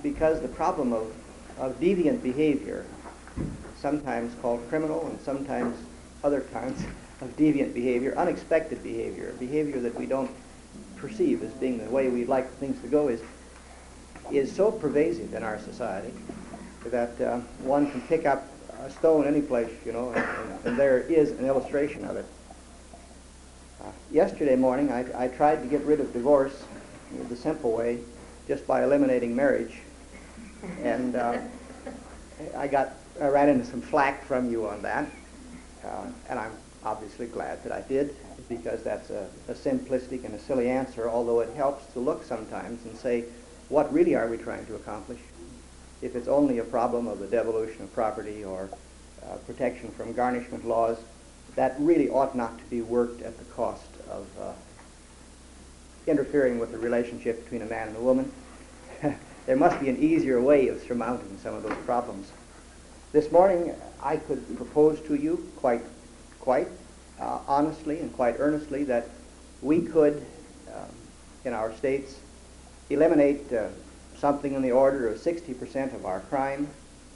because the problem of deviant behavior, sometimes called criminal and sometimes other kinds of deviant behavior, unexpected behavior, behavior that we don't perceive as being the way we'd like things to go, is so pervasive in our society that one can pick up a stone any place, and there is an illustration of it. Yesterday morning, I tried to get rid of divorce the simple way, just by eliminating marriage, and I ran into some flack from you on that, and I'm obviously glad that I did, because that's a simplistic and a silly answer, although it helps to look sometimes and say, what really are we trying to accomplish? If it's only a problem of the devolution of property or protection from garnishment laws, that really ought not to be worked at the cost of interfering with the relationship between a man and a woman. There must be an easier way of surmounting some of those problems. This morning, I could propose to you quite honestly and quite earnestly that we could, in our states, eliminate something in the order of 60% of our crime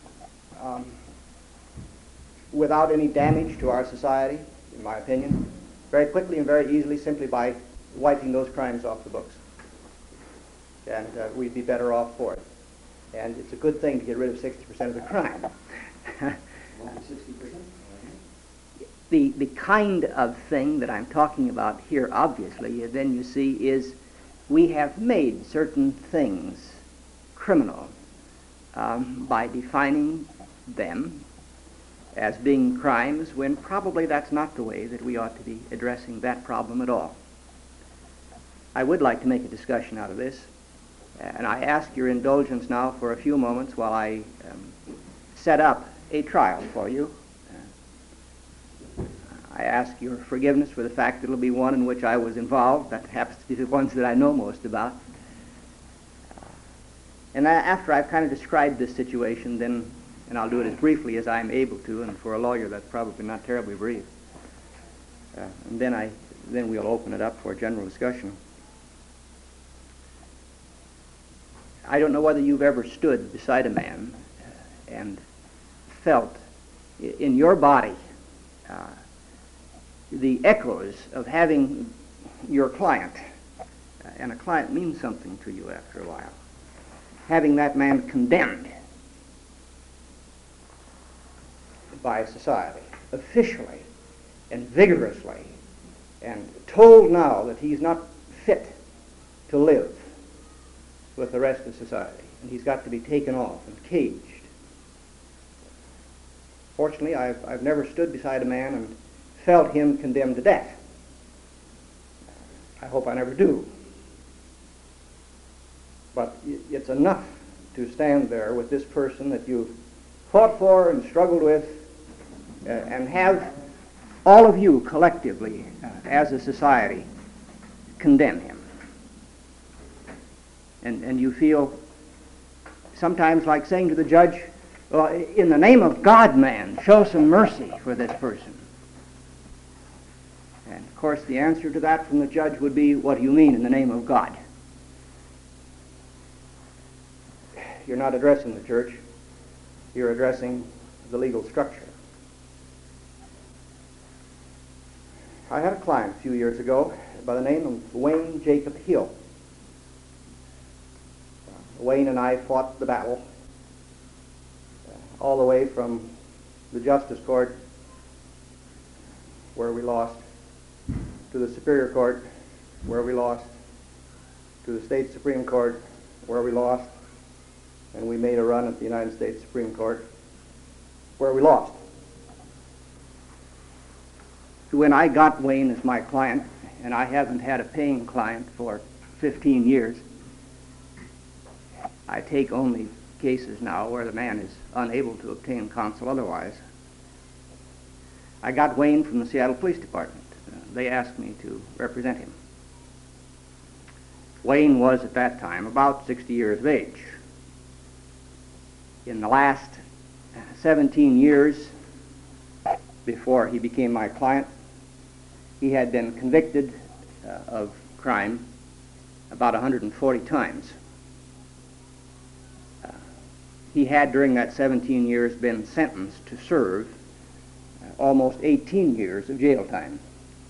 without any damage to our society, in my opinion, very quickly and very easily, simply by wiping those crimes off the books. And we'd be better off for it. And it's a good thing to get rid of 60% of the crime. 60%? The kind of thing that I'm talking about here, obviously, then you see, is we have made certain things criminal by defining them as being crimes, when probably that's not the way that we ought to be addressing that problem at all. I would like to make a discussion out of this, and I ask your indulgence now for a few moments while I set up a trial for you. I ask your forgiveness for the fact that it'll be one in which I was involved. That happens to be the ones that I know most about. And after I've kind of described this situation, then, and I'll do it as briefly as I'm able to, and for a lawyer that's probably not terribly brief, and then we'll open it up for general discussion. I don't know whether you've ever stood beside a man and felt in your body the echoes of having your client, and a client means something to you after a while, having that man condemned by society, officially and vigorously, and told now that he's not fit to live with the rest of society, and he's got to be taken off and caged. Fortunately, I've never stood beside a man and felt him condemned to death. I hope I never do. But it's enough to stand there with this person that you've fought for and struggled with, and have all of you collectively, as a society, condemn him. And you feel sometimes like saying to the judge, well, in the name of God, man, show some mercy for this person. And of course the answer to that from the judge would be, what do you mean in the name of God? You're not addressing the church, you're addressing the legal structure. I had a client a few years ago by the name of Wayne Jacob Hill. Wayne and I fought the battle all the way from the Justice Court, where we lost, to the Superior Court, where we lost, to the State Supreme Court, where we lost, and we made a run at the United States Supreme Court, where we lost. When I got Wayne as my client, and I haven't had a paying client for 15 years, I take only cases now where the man is unable to obtain counsel otherwise. I got Wayne from the Seattle Police Department. They asked me to represent him. Wayne was at that time about 60 years of age. In the last 17 years before he became my client, he had been convicted of crime about 140 times. he had during that 17 years been sentenced to serve almost 18 years of jail time.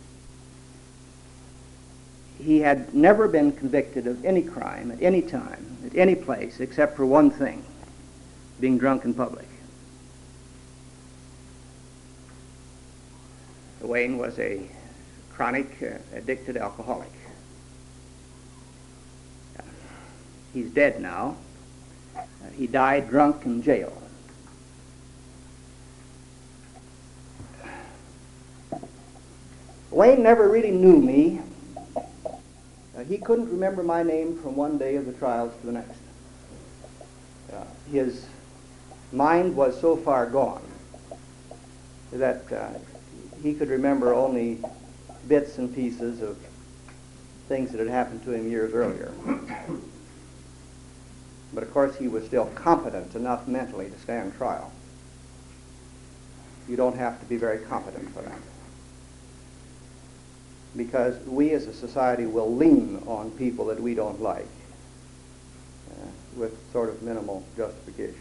He had never been convicted of any crime at any time, at any place, except for one thing, being drunk in public. Wayne was a chronic, addicted alcoholic. He's dead now. He died drunk in jail. Wayne never really knew me. He couldn't remember my name from one day of the trials to the next. His mind was so far gone that he could remember only bits and pieces of things that had happened to him years earlier. But of course he was still competent enough mentally to stand trial. You don't have to be very competent for that, because we as a society will lean on people that we don't like with sort of minimal justification.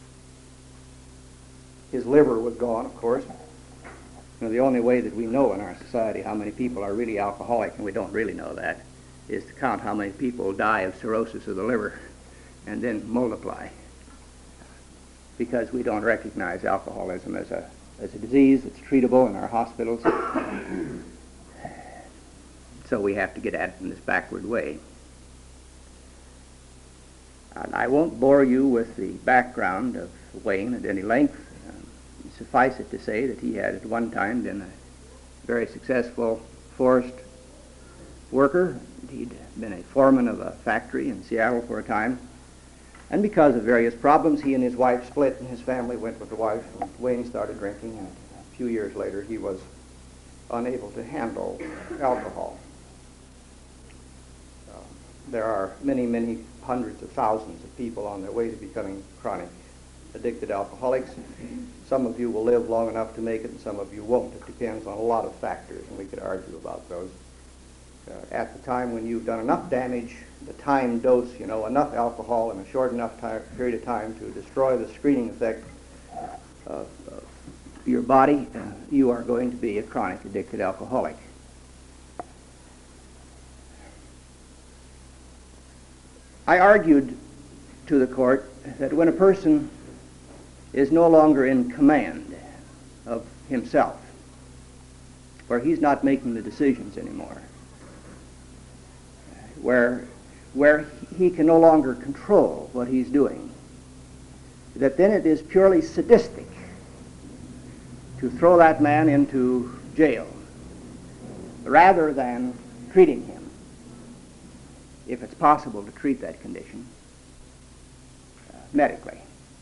His liver was gone, of course. You know, the only way that we know in our society how many people are really alcoholic, and we don't really know that, is to count how many people die of cirrhosis of the liver and then multiply, because we don't recognize alcoholism as a disease that's treatable in our hospitals. So we have to get at it in this backward way. I won't bore you with the background of Wayne at any length. Suffice it to say that he had at one time been a very successful forest worker. He'd been a foreman of a factory in Seattle for a time. And because of various problems, he and his wife split, and his family went with the wife, and Wayne started drinking, and a few years later he was unable to handle alcohol. There are many, many hundreds of thousands of people on their way to becoming chronic addicted alcoholics. Some of you will live long enough to make it, and some of you won't. It depends on a lot of factors, and we could argue about those. At the time when you've done enough damage, the time dose, enough alcohol in a short enough period of time to destroy the screening effect of your body, you are going to be a chronic addicted alcoholic. I argued to the court that when a person is no longer in command of himself, where he's not making the decisions anymore, where he can no longer control what he's doing, that then it is purely sadistic to throw that man into jail rather than treating him, if it's possible to treat that condition medically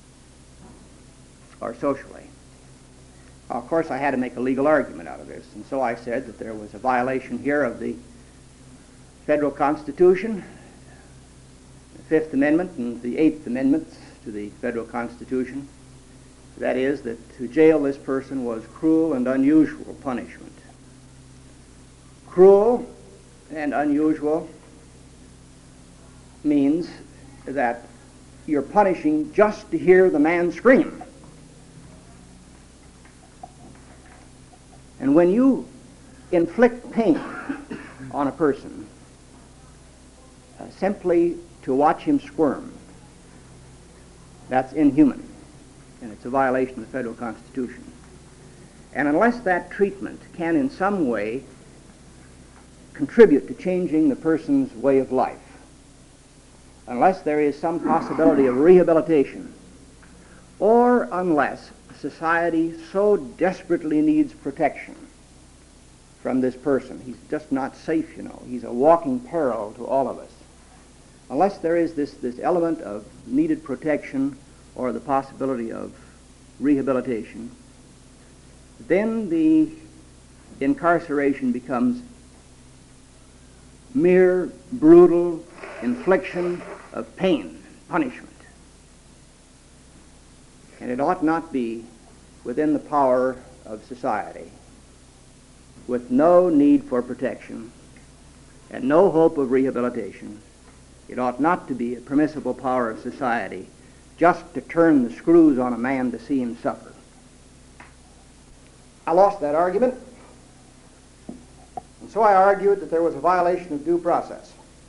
or socially. Of course, I had to make a legal argument out of this, and so I said that there was a violation here of the Federal Constitution, the Fifth Amendment and the Eighth Amendments to the Federal Constitution. That is, that to jail this person was cruel and unusual punishment. Cruel and unusual means that you're punishing just to hear the man scream. And when you inflict pain on a person simply to watch him squirm, that's inhuman, and it's a violation of the Federal Constitution. And unless that treatment can in some way contribute to changing the person's way of life, unless there is some possibility of rehabilitation, or unless society so desperately needs protection from this person, he's just not safe, he's a walking peril to all of us. Unless there is this element of needed protection or the possibility of rehabilitation, then the incarceration becomes mere brutal infliction of pain, punishment. And it ought not be within the power of society, with no need for protection and no hope of rehabilitation. It ought not to be a permissible power of society just to turn the screws on a man to see him suffer. I lost that argument, and so I argued that there was a violation of due process.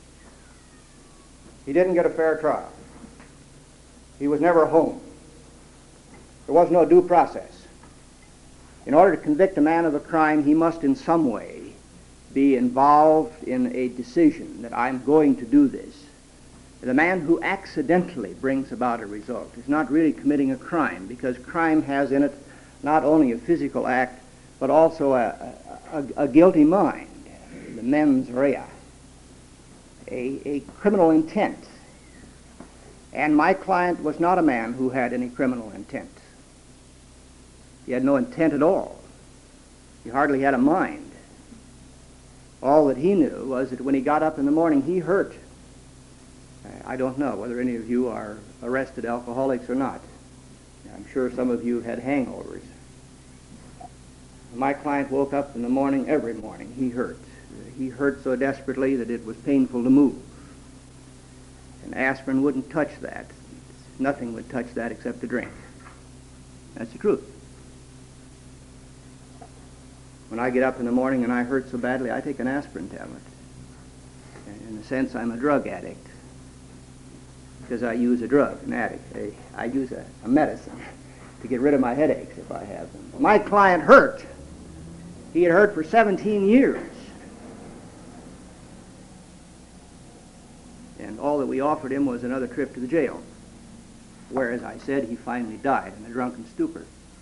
He didn't get a fair trial. He was never home. There was no due process. In order to convict a man of a crime, he must in some way be involved in a decision that I'm going to do this. The man who accidentally brings about a result is not really committing a crime, because crime has in it not only a physical act, but also a guilty mind, the mens rea, a criminal intent. And my client was not a man who had any criminal intent. He had no intent at all. He hardly had a mind. All that he knew was that when he got up in the morning, he hurt. I don't know whether any of you are arrested alcoholics or not. I'm sure some of you had hangovers. My client woke up in the morning, every morning, he hurt. He hurt so desperately that it was painful to move. And aspirin wouldn't touch that. Nothing would touch that except a drink. That's the truth. When I get up in the morning and I hurt so badly, I take an aspirin tablet. And in a sense, I'm a drug addict, because I use a drug, an addict. I use a medicine to get rid of my headaches if I have them. My client hurt. He had hurt for 17 years. And all that we offered him was another trip to the jail, where, as I said, he finally died in a drunken stupor.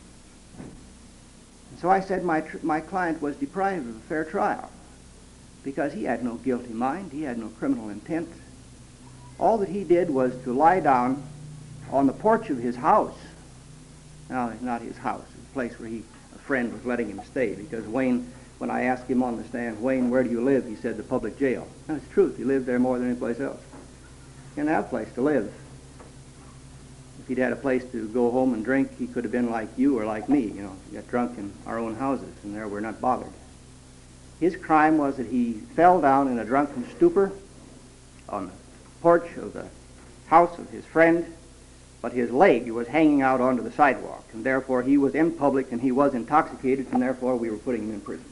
And so I said my client was deprived of a fair trial, because he had no guilty mind, he had no criminal intent. All that he did was to lie down on the porch of his house. Now, it's not his house, it's a place where a friend was letting him stay, because Wayne, when I asked him on the stand, "Wayne, where do you live?" he said, "The public jail." Now, it's the truth. He lived there more than any place else. He didn't have a place to live. If he'd had a place to go home and drink, he could have been like you or like me, you know, get drunk in our own houses, and there we're not bothered. His crime was that he fell down in a drunken stupor on the porch of the house of his friend, but his leg was hanging out onto the sidewalk, and therefore he was in public and he was intoxicated, and therefore we were putting him in prison.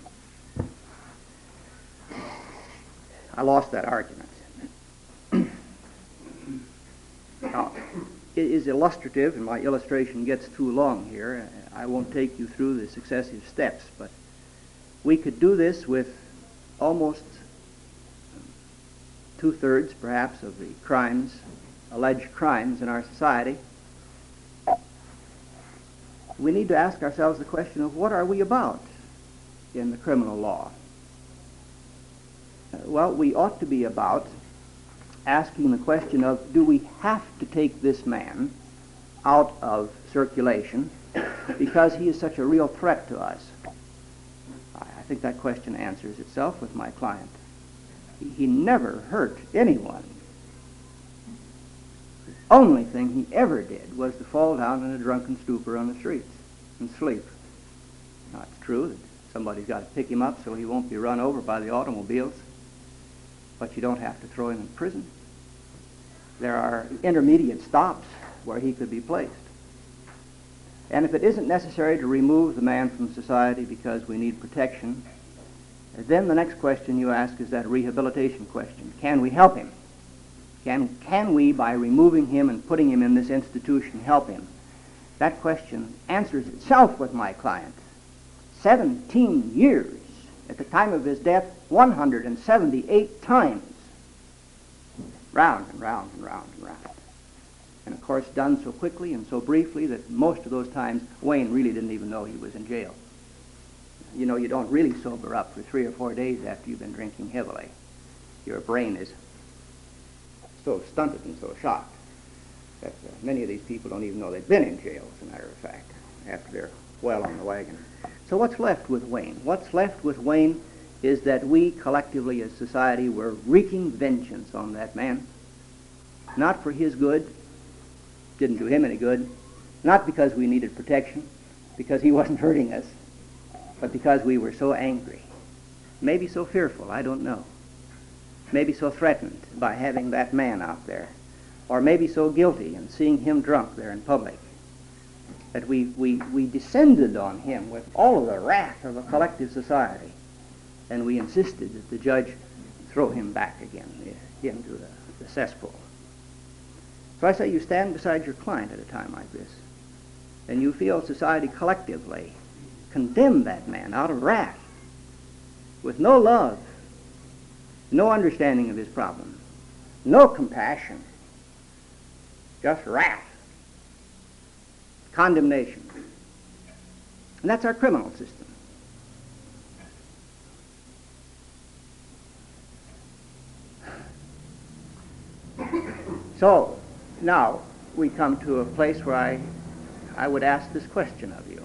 I lost that argument. Now, it is illustrative, and my illustration gets too long here. I won't take you through the successive steps, but we could do this with almost two-thirds, perhaps, of the crimes, alleged crimes in our society. We need to ask ourselves the question of what are we about in the criminal law? Well, we ought to be about asking the question of, do we have to take this man out of circulation because he is such a real threat to us? I think that question answers itself with my client. He never hurt anyone. The only thing he ever did was to fall down in a drunken stupor on the streets and sleep. Now, it's true that somebody's got to pick him up so he won't be run over by the automobiles, but you don't have to throw him in prison. There are intermediate stops where he could be placed. And if it isn't necessary to remove the man from society because we need protection, then the next question you ask is that rehabilitation question. Can we help him? Can we, by removing him and putting him in this institution, help him? That question answers itself with my client. 17 years. At the time of his death, 178 times. Round and round and round and round. And of course done so quickly and so briefly that most of those times Wayne really didn't even know he was in jail. You know, you don't really sober up for 3 or 4 days after you've been drinking heavily. Your brain is so stunted and so shocked that many of these people don't even know they've been in jail, as a matter of fact, after they're well on the wagon. So what's left with Wayne? What's left with Wayne is that we collectively as society were wreaking vengeance on that man. Not for his good, didn't do him any good, not because we needed protection, because he wasn't hurting us, but because we were so angry, maybe so fearful, I don't know, maybe so threatened by having that man out there. or maybe so guilty in seeing him drunk there in public that we descended on him with all of the wrath of a collective society, and we insisted that the judge throw him back again into the cesspool. So I say you stand beside your client at a time like this, and you feel society collectively condemn that man out of wrath, with no love, no understanding of his problem, no compassion, just wrath, condemnation. And that's our criminal system. So now we come to a place where I would ask this question of you.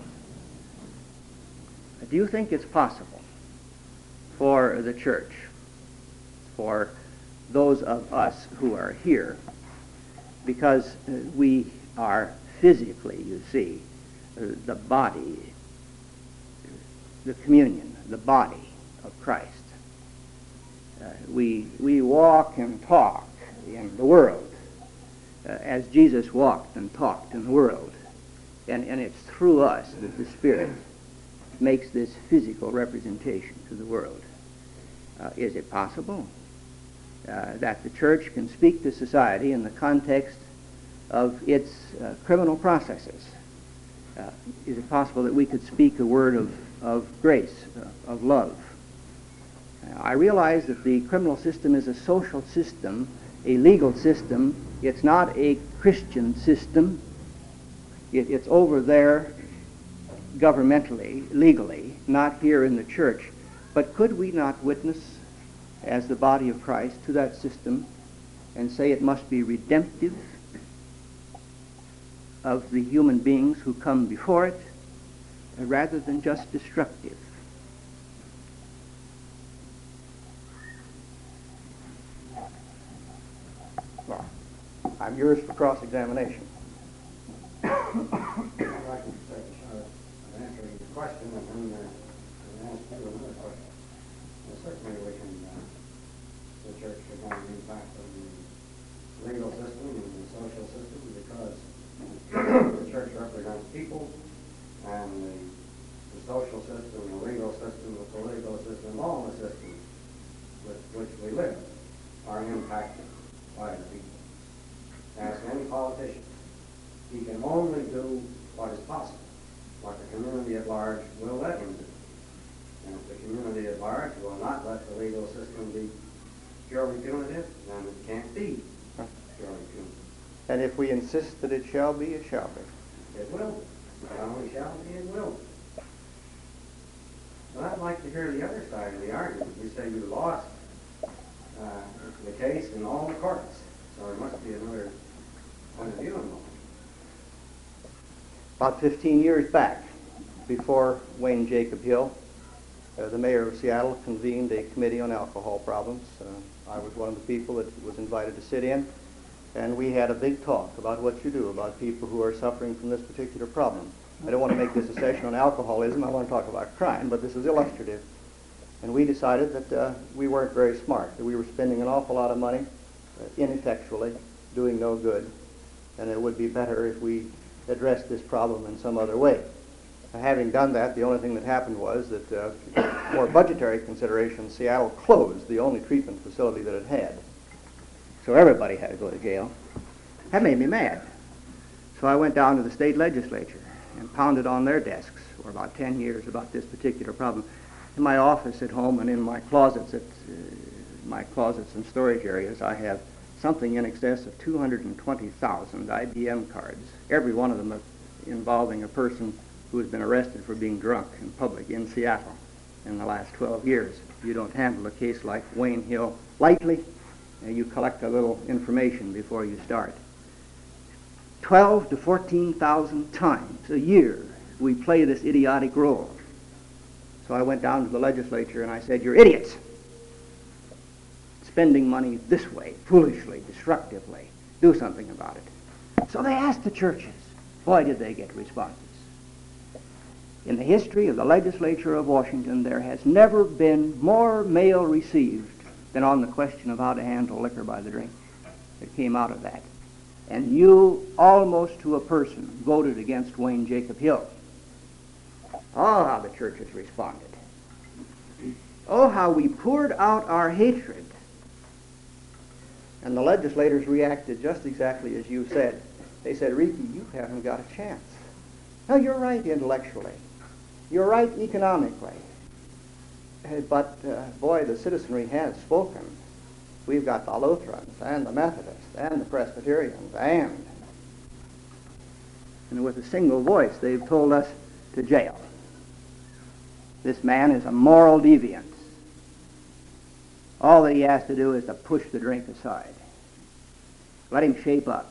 Do you think it's possible for the church, for those of us who are here, because we are physically, you see, the body, the communion, the body of Christ. We walk and talk in the world as Jesus walked and talked in the world. And it's through us that the Spirit makes this physical representation to the world. Is it possible that the church can speak to society in the context of its criminal processes? Is it possible that we could speak a word of grace, of love? I realize that the criminal system is a social system, a legal system. It's not a Christian system. It's over there governmentally, legally, not here in the church. But could we not witness as the body of Christ to that system and say it must be redemptive of the human beings who come before it, rather than just destructive? Well, I'm yours for cross-examination. I'd like to take a shot at answering the question and then ask you another question. Certainly we can, the church is going to impact on the legal system and the social system, because the church represents people, and the social system, the legal system, the political system, all the systems with which we live are impacted by the people. Ask any politician. He can only do what is possible, what the community at large will let him do. And if the community at large will not let the legal system be purely punitive, then it can't be purely punitive. And if we insist that it shall be, it shall be. It will. Not only shall be, it will. But I'd like to hear the other side of the argument. You say you lost the case in all the courts, so there must be another point of view involved. About 15 years back, before Wayne Jacob Hill, the mayor of Seattle convened a committee on alcohol problems. I was one of the people that was invited to sit in, and we had a big talk about what you do about people who are suffering from this particular problem. I don't want to make this a session on alcoholism. I want to talk about crime, but this is illustrative. And we decided that we weren't very smart, that we were spending an awful lot of money ineffectually, doing no good, and it would be better if we addressed this problem in some other way. Having done that, the only thing that happened was that for budgetary considerations, Seattle closed the only treatment facility that it had. So everybody had to go to jail. That made me mad. So I went down to the state legislature and pounded on their desks for about 10 years about this particular problem. In my office at home and in my closets and storage areas, I have something in excess of 220,000 IBM cards, every one of them involving a person who has been arrested for being drunk in public in Seattle in the last 12 years. You don't handle a case like Wayne Hill lightly, you collect a little information before you start. 12 to 14,000 times a year we play this idiotic role. So I went down to the legislature and I said, "You're idiots, spending money this way, foolishly, destructively. Do something about it." So they asked the churches. Boy, did they get responses. In the history of the legislature of Washington, there has never been more mail received than on the question of how to handle liquor by the drink. It came out of that. And you, almost to a person, voted against Wayne Jacob Hill. Oh, how the churches responded. Oh, how we poured out our hatred. And the legislators reacted just exactly as you said. They said, Ricky, you haven't got a chance. No, you're right intellectually. You're right economically. But, boy, the citizenry has spoken. We've got the Lutherans and the Methodists and the Presbyterians and with a single voice they've told us to jail. This man is a moral deviant. All that he has to do is to push the drink aside. Let him shape up.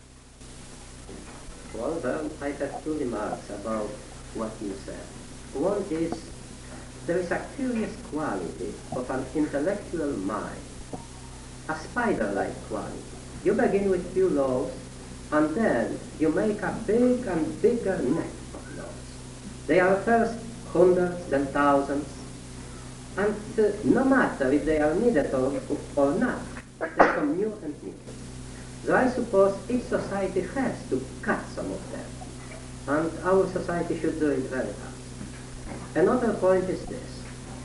Well, then I have two remarks about what you said. One is, there is a curious quality of an intellectual mind, a spider-like quality. You begin with few laws, and then you make a big and bigger net of laws. They are first hundreds, then thousands, and no matter if they are needed or not, they come new and new. So I suppose each society has to cut some of them, and our society should do it very fast. Another point is this.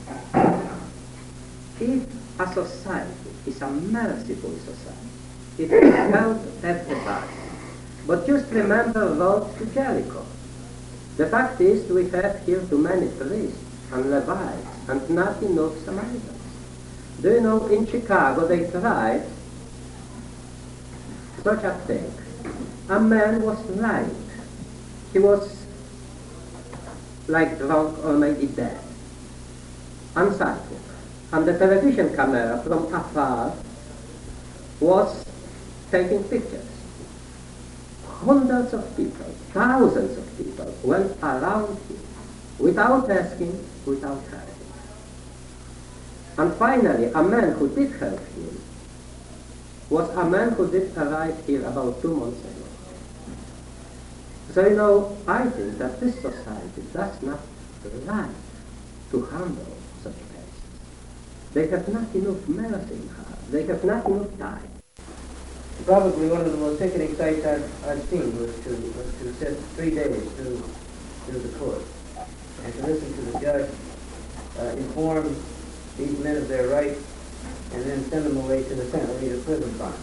If a society is a merciful society, it will help everybody. But just remember road to Jericho. The fact is we have here too many priests and Levites and not enough Samaritans. Do you know, in Chicago they tried such a thing. A man was right. He was like drunk or maybe dead, unsightly. And the television camera from afar was taking pictures. Hundreds of people, thousands of people went around him without asking, without helping. And finally, a man who did help him was a man who did arrive here about 2 months ago. So, you know, I think that this society does not like to handle such cases. They have not enough mercy in heart. They have not enough time. Probably one of the most sickening sights I've seen was to sit 3 days through the court and to listen to the judge inform these men of their rights and then send them away to the penalty of prison bond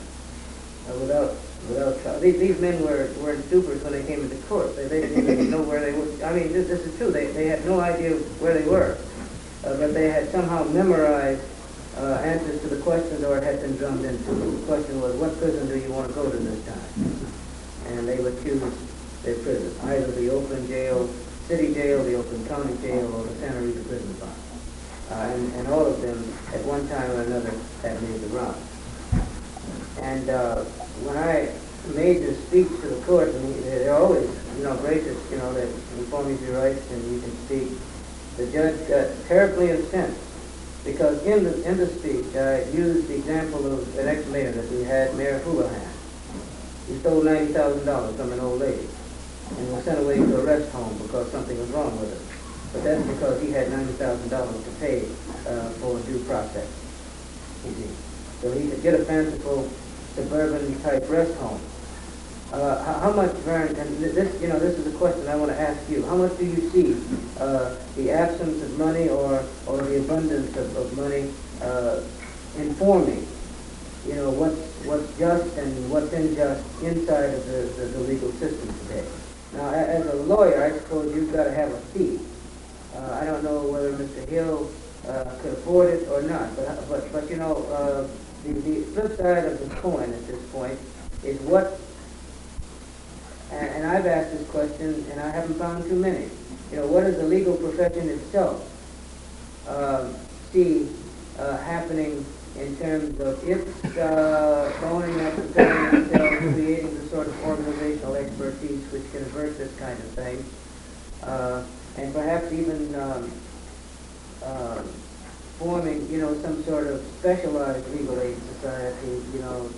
without trial. These men were in stupors when they came into court. They didn't even know where they were. I mean, this is true. They had no idea where they were, but they had somehow memorized answers to the questions, or it had been drummed into. The question was, what prison do you want to go to this time? And they would choose their prison, either the Oakland jail, city jail, the Oakland county jail, or the Santa Rita prison box. And all of them, at one time or another, had made the round. And when I made this speech to the court, and they're always, gracious, that inform you of your rights and you can speak, the judge got terribly incensed. Because in the speech, I used the example of an ex-mayor that we had, Mayor Houlihan. He stole $90,000 from an old lady and was sent away to a rest home because something was wrong with it. But that's because he had $90,000 to pay for due process. You see. So he could get a fanciful suburban-type rest home. How much, Vern, and this is a question I want to ask you. How much do you see the absence of money or the abundance of money informing, what's just and what's unjust inside of the legal system today? Now, as a lawyer, I suppose you've got to have a fee. I don't know whether Mr. Hill could afford it or not, but the flip side of the coin at this point is what. And I've asked this question, and I haven't found too many. What does the legal profession itself see happening in terms of its going up and preparing itself, creating the sort of organizational expertise which can avert this kind of thing, and perhaps even forming, some sort of specialized legal aid society, to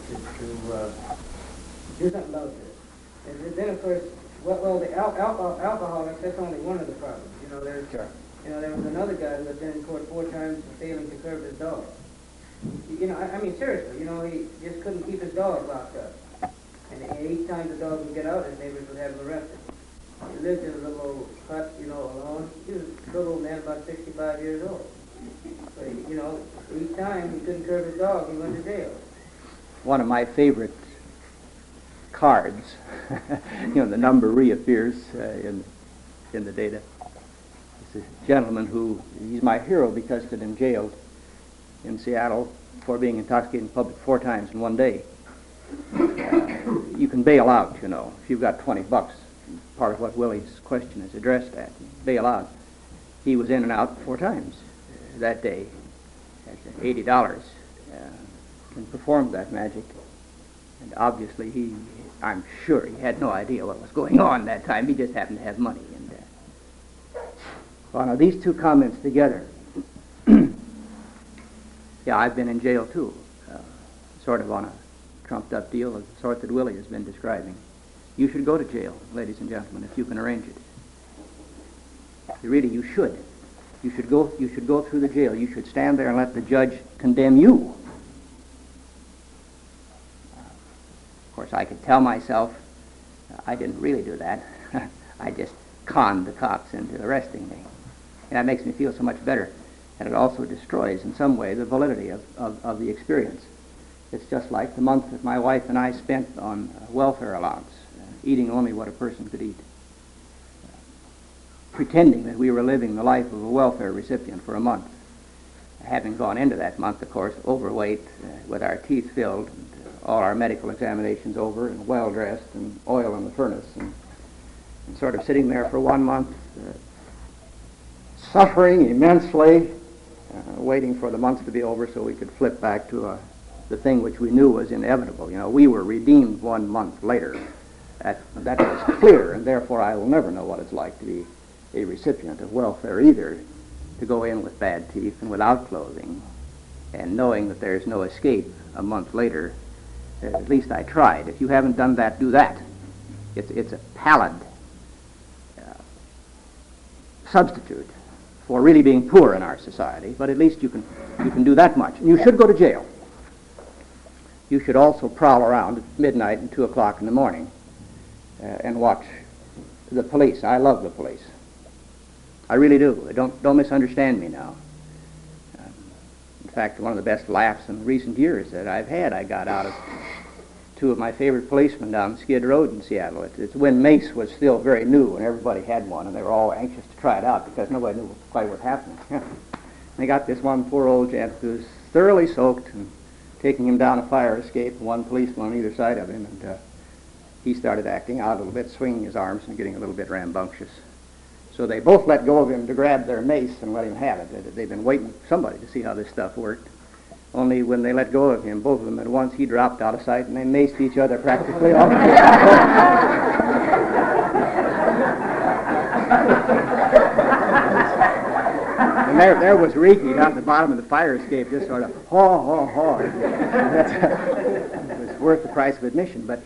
do something about this. And then, of course, the alcoholics, that's only one of the problems. There was another guy who had been in court 4 times for failing to curb his dog. I mean, seriously, he just couldn't keep his dog locked up. And each time the dog would get out, his neighbors would have him arrested. He lived in a little old hut, alone. He was a little old man, about 65 years old. But, each time he couldn't curb his dog, he went to jail. One of my favorite cards, the number reappears in the data. It's a gentleman he's my hero because he's been jailed in Seattle for being intoxicated in public 4 times in one day. You can bail out, if you've got $20. Part of what Willie's question is addressed at. Bail out. He was in and out 4 times that day at $80. And performed that magic. And obviously I'm sure he had no idea what was going on that time. He just happened to have money. And well, now these two comments together. Yeah, I've been in jail too, sort of on a trumped-up deal of the sort that Willie has been describing. You should go to jail, ladies and gentlemen, if you can arrange it. Really, you should. You should go through the jail. You should stand there and let the judge condemn you. Of course, I could tell myself I didn't really do that. I just conned the cops into arresting me. And that makes me feel so much better. And it also destroys, in some way, the validity of the experience. It's just like the month that my wife and I spent on welfare allowance, eating only what a person could eat, pretending that we were living the life of a welfare recipient for a month. Having gone into that month, of course, overweight, with our teeth filled, and all our medical examinations over, and well-dressed, and oil in the furnace, and sort of sitting there for 1 month, suffering immensely, waiting for the months to be over so we could flip back to the thing which we knew was inevitable. We were redeemed 1 month later. That was clear, and therefore I will never know what it's like to be a recipient of welfare either, to go in with bad teeth and without clothing, and knowing that there's no escape a month later. At least I tried. If you haven't done that, do that. It's a pallid substitute for really being poor in our society, but at least you can do that much. And you should go to jail. You should also prowl around at midnight and 2 o'clock in the morning and watch the police. I love the police. I really do. Don't misunderstand me now. In fact, one of the best laughs in recent years that I've had, I got out of 2 of my favorite policemen down Skid Road in Seattle. It's when mace was still very new and everybody had one, and they were all anxious to try it out because nobody knew quite what happened. They got this one poor old gent who was thoroughly soaked and taking him down a fire escape, one policeman on either side of him, and he started acting out a little bit, swinging his arms and getting a little bit rambunctious. So they both let go of him to grab their mace and let him have it. They'd been waiting for somebody to see how this stuff worked. Only when they let go of him, both of them at once, he dropped out of sight, and they maced each other practically off. And there was Reeky down at the bottom of the fire escape, just sort of, haw, haw, haw. It was worth the price of admission. But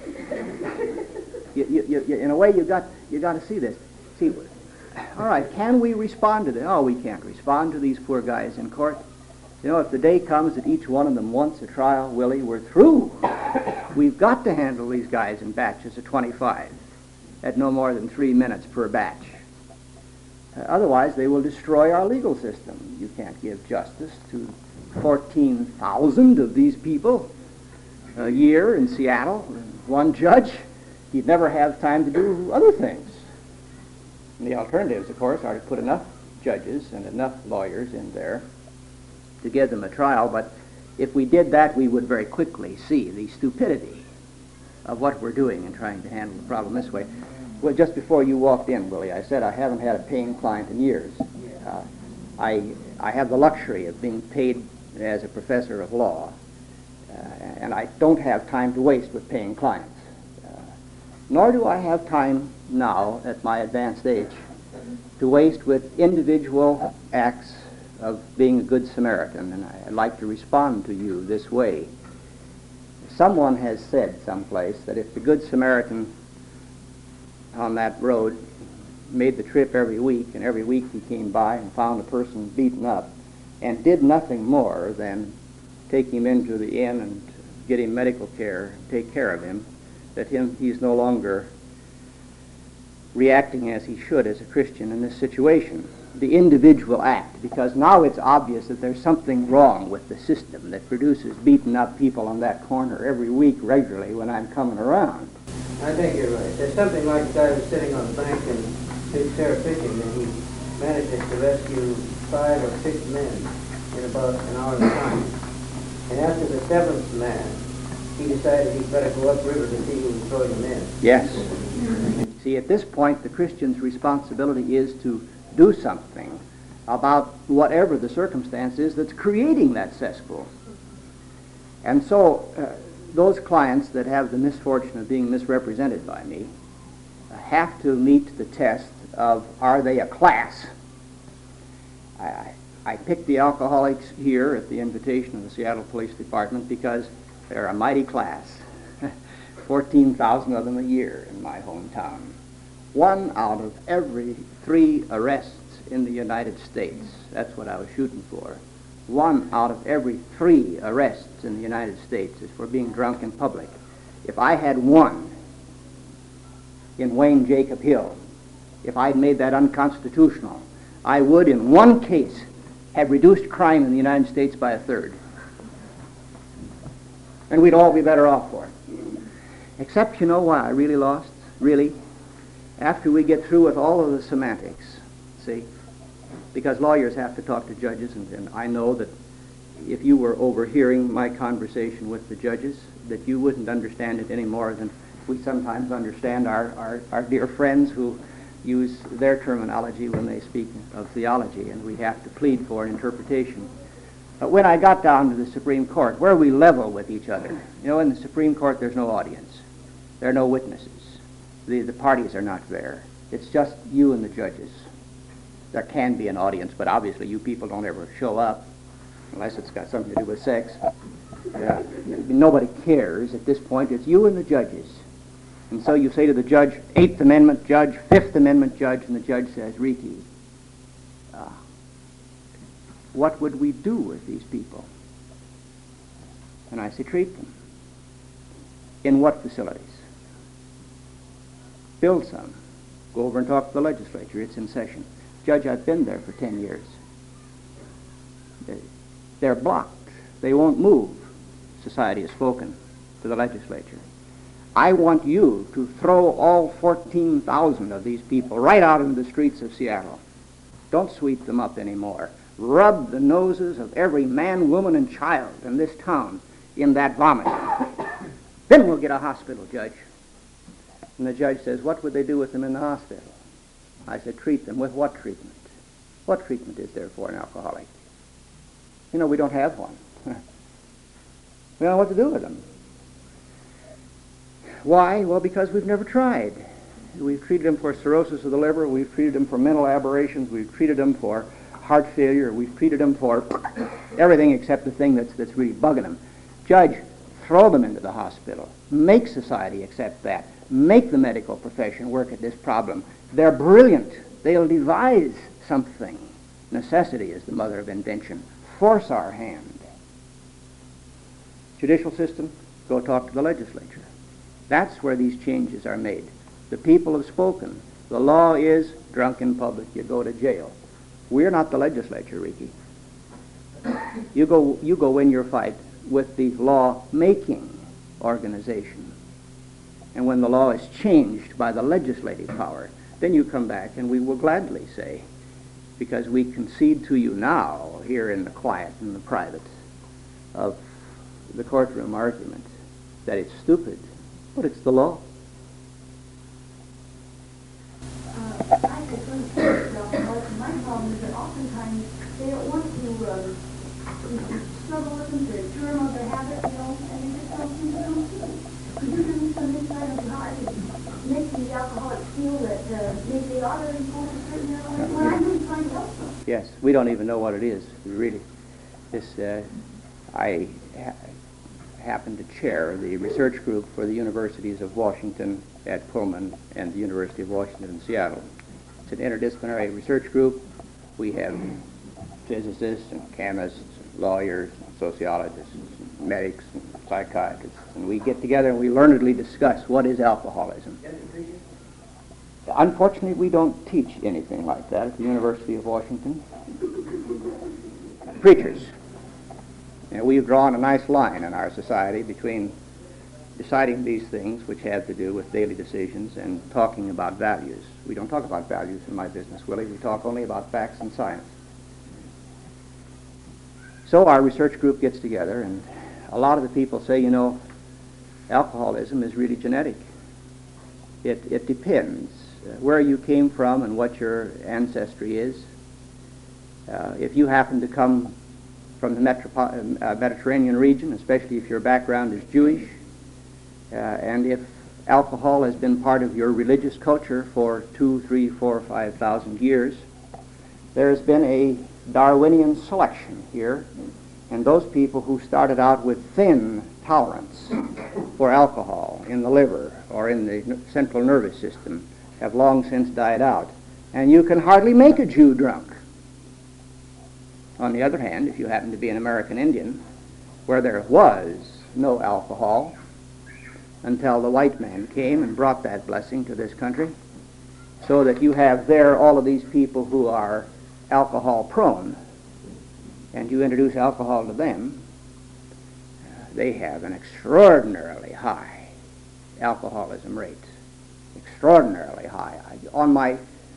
you, in a way, you got to see this. See, all right, can we respond to this? Oh, we can't respond to these poor guys in court. If the day comes that each one of them wants a trial, Willie, we're through. We've got to handle these guys in batches of 25 at no more than 3 minutes per batch. Otherwise, they will destroy our legal system. You can't give justice to 14,000 of these people a year in Seattle. One judge, he'd never have time to do other things. And the alternatives, of course, are to put enough judges and enough lawyers in there to give them a trial, but if we did that, we would very quickly see the stupidity of what we're doing in trying to handle the problem this way. Well, just before you walked in, Willie, I said I haven't had a paying client in years. I have the luxury of being paid as a professor of law, and I don't have time to waste with paying clients. Nor do I have time now, at my advanced age, to waste with individual acts of being a good Samaritan, and I'd like to respond to you this way. Someone has said someplace that if the Good Samaritan on that road made the trip every week, and every week he came by and found a person beaten up, and did nothing more than take him into the inn and get him medical care, take care of him, that he's no longer reacting as he should as a Christian in this situation. The individual act, because now it's obvious that there's something wrong with the system that produces beaten up people on that corner every week regularly when I'm coming around. I think you're right. There's something like the guy was sitting on the bank in Big Sarah fishing, and he manages to rescue 5 or 6 men in about an hour's time. And after the 7th man, he decided he'd better go upriver to see who was throwing him in. Yes. See, at this point, the Christian's responsibility is to do something about whatever the circumstance is that's creating that cesspool. And so those clients that have the misfortune of being misrepresented by me have to meet the test of, are they a class? I picked the alcoholics here at the invitation of the Seattle Police Department because they're a mighty class. 14,000 of them a year in my hometown. 1 out of every 3 arrests in the United States, that's what I was shooting for. 1 out of every 3 arrests in the United States is for being drunk in public. If I had 1 in Wayne Jacob Hill, if I'd made that unconstitutional, I would, in 1 case, have reduced crime in the United States by 1/3. And we'd all be better off for it. Except, you know why I really lost? Really? After we get through with all of the semantics, see? Because lawyers have to talk to judges, and I know that if you were overhearing my conversation with the judges, that you wouldn't understand it any more than we sometimes understand our dear friends who use their terminology when they speak of theology, and we have to plead for an interpretation. But when I got down to the Supreme Court, where we level with each other, you know, in the Supreme Court there's no audience. There are no witnesses. The parties are not there. It's just you and the judges. There can be an audience, but obviously you people don't ever show up unless it's got something to do with sex. Nobody cares at this point. It's you and the judges. And so you say to the judge, 8th Amendment judge, 5th Amendment judge, and the judge says, Riki, what would we do with these people? And I say, treat them. In what facilities? Build some. Go over and talk to the legislature. It's in session. Judge, I've been there for 10 years. They're blocked. They won't move. Society has spoken to the legislature. I want you to throw all 14,000 of these people right out into the streets of Seattle. Don't sweep them up anymore. Rub the noses of every man, woman, and child in this town in that vomit. Then we'll get a hospital, Judge. And the judge says, what would they do with them in the hospital? I said, treat them. With what treatment? What treatment is there for an alcoholic? You know, we don't have one. We don't know what to do with them. Why? Well, because we've never tried. We've treated them for cirrhosis of the liver. We've treated them for mental aberrations. We've treated them for heart failure. We've treated them for everything except the thing that's really bugging them. Judge, throw them into the hospital. Make society accept that. Make the medical profession work at this problem. They're brilliant. They'll devise something. Necessity is the mother of invention. Force our hand. Judicial system, go talk to the legislature. That's where these changes are made. The people have spoken. The law is drunk in public. You go to jail. We're not the legislature, Riki. You go win your fight with the law-making organization. And when the law is changed by the legislative power, then you come back and we will gladly say, because we concede to you now, here in the quiet and the private of the courtroom argument, that it's stupid, but it's the law. I could understand but my problem is that oftentimes they don't want to struggle with them, to cure them of their habit, you know, and they just don't seem to come to. Could you give me some insight on how I can make these alcoholics feel that maybe they ought to go to certain areas? Well, I'm really trying to help them. Yes, we don't even know what it is, really. I happen to chair the research group for the universities of Washington at Pullman and the University of Washington in Seattle. It's an interdisciplinary research group. We have physicists and chemists, and lawyers, and sociologists, and medics, and psychiatrists, and we get together and we learnedly discuss what is alcoholism. Unfortunately, we don't teach anything like that at the University of Washington. Preachers. And we've drawn a nice line in our society between deciding these things which have to do with daily decisions and talking about values. We don't talk about values in my business, Willie. We talk only about facts and science. So our research group gets together, and a lot of the people say, you know, alcoholism is really genetic. It depends where you came from and what your ancestry is. If you happen to come from the Mediterranean region, especially if your background is Jewish, and if alcohol has been part of your religious culture for 2, 3, 4, 5,000 years, there's been a Darwinian selection here, and those people who started out with thin tolerance for alcohol in the liver or in the central nervous system have long since died out. And you can hardly make a Jew drunk. On the other hand, if you happen to be an American Indian, where there was no alcohol until the white man came and brought that blessing to this country, so that you have there all of these people who are alcohol prone, and you introduce alcohol to them, they have an extraordinarily high alcoholism rate. Extraordinarily high. On my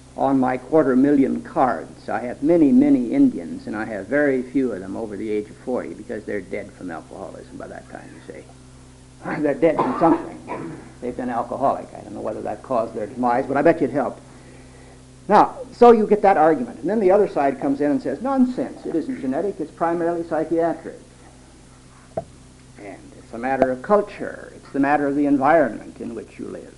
250,000 cards, I have many, many Indians, and I have very few of them over the age of 40 because they're dead from alcoholism by that time, you see. They're dead from something. They've been alcoholic. I don't know whether that caused their demise, but I bet you it helped. Now, so you get that argument. And then the other side comes in and says, nonsense, it isn't genetic, it's primarily psychiatric. And it's a matter of culture. It's the matter of the environment in which you live.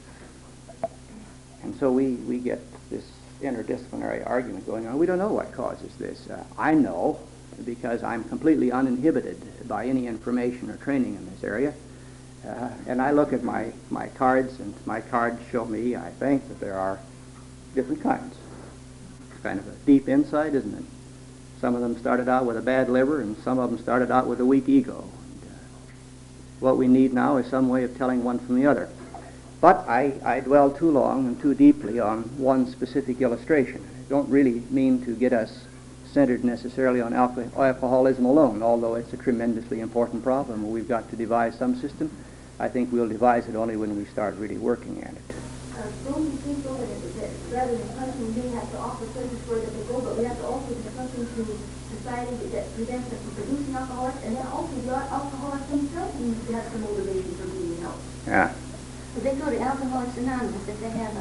And so we get this interdisciplinary argument going on. We don't know what causes this. I know, because I'm completely uninhibited by any information or training in this area. And I look at my cards, and my cards show me, I think, that there are different kinds. It's kind of a deep insight, isn't it? Some of them started out with a bad liver, and some of them started out with a weak ego. And, what we need now is some way of telling one from the other. But I dwell too long and too deeply on one specific illustration. I don't really mean to get us centered necessarily on alcoholism alone, although it's a tremendously important problem. We've got to devise some system. I think we'll devise it only when we start really working at it. Don't you think, though, that rather than punishing, we have to offer places where they can go, but we have to also do something to society that prevents them from producing alcoholics, and then also the alcoholics themselves need to have some motivation for being helped. Yeah. But they go to Alcoholics Anonymous if they have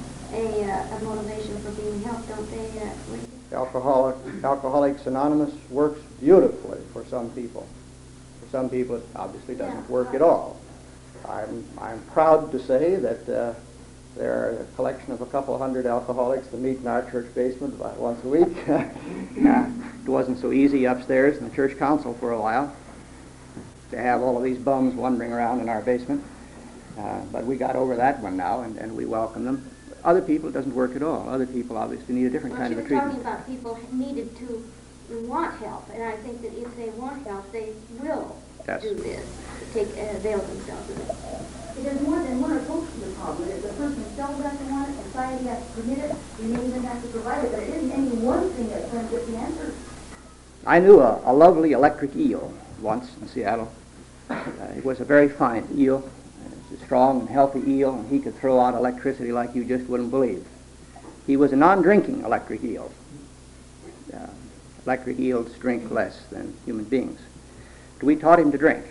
a motivation for being helped, don't they? Alcoholics Anonymous works beautifully for some people. For some people, it obviously doesn't work at all. I'm proud to say that there are a collection of a couple hundred alcoholics that meet in our church basement about once a week. It wasn't so easy upstairs in the church council for a while to have all of these bums wandering around in our basement. But we got over that one now, and we welcome them. Other people, it doesn't work at all. Other people obviously need a different kind of a treatment. You're talking about people needed to want help, and I think that if they want help, they will do this, avail themselves of it. There's more than one approach to the problem. The person himself has to want it, society has to permit it, we may even have to provide it. There isn't any one thing that's going to get the answer. I knew a lovely electric eel once in Seattle. It was a very fine eel. It was a strong and healthy eel, and he could throw out electricity like you just wouldn't believe. He was a non-drinking electric eel. Electric eels drink less than human beings. We taught him to drink.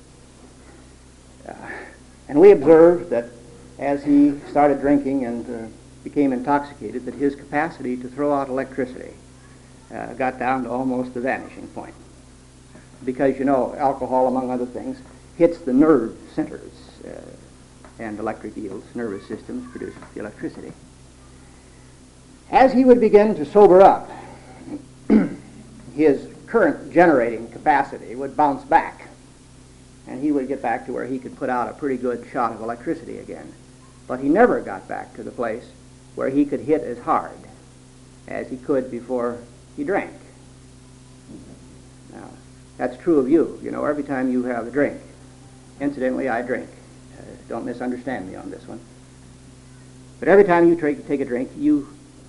And we observed that as he started drinking and became intoxicated, that his capacity to throw out electricity got down to almost the vanishing point. Because, you know, alcohol, among other things, hits the nerve centers, and electric eels' nervous systems produce the electricity. As he would begin to sober up, his current generating capacity would bounce back, and he would get back to where he could put out a pretty good shot of electricity again. But he never got back to the place where he could hit as hard as he could before he drank. Now, that's true of you. You know, every time you have a drink, Incidentally, I drink. Don't misunderstand me on this one. But every time you take a drink, you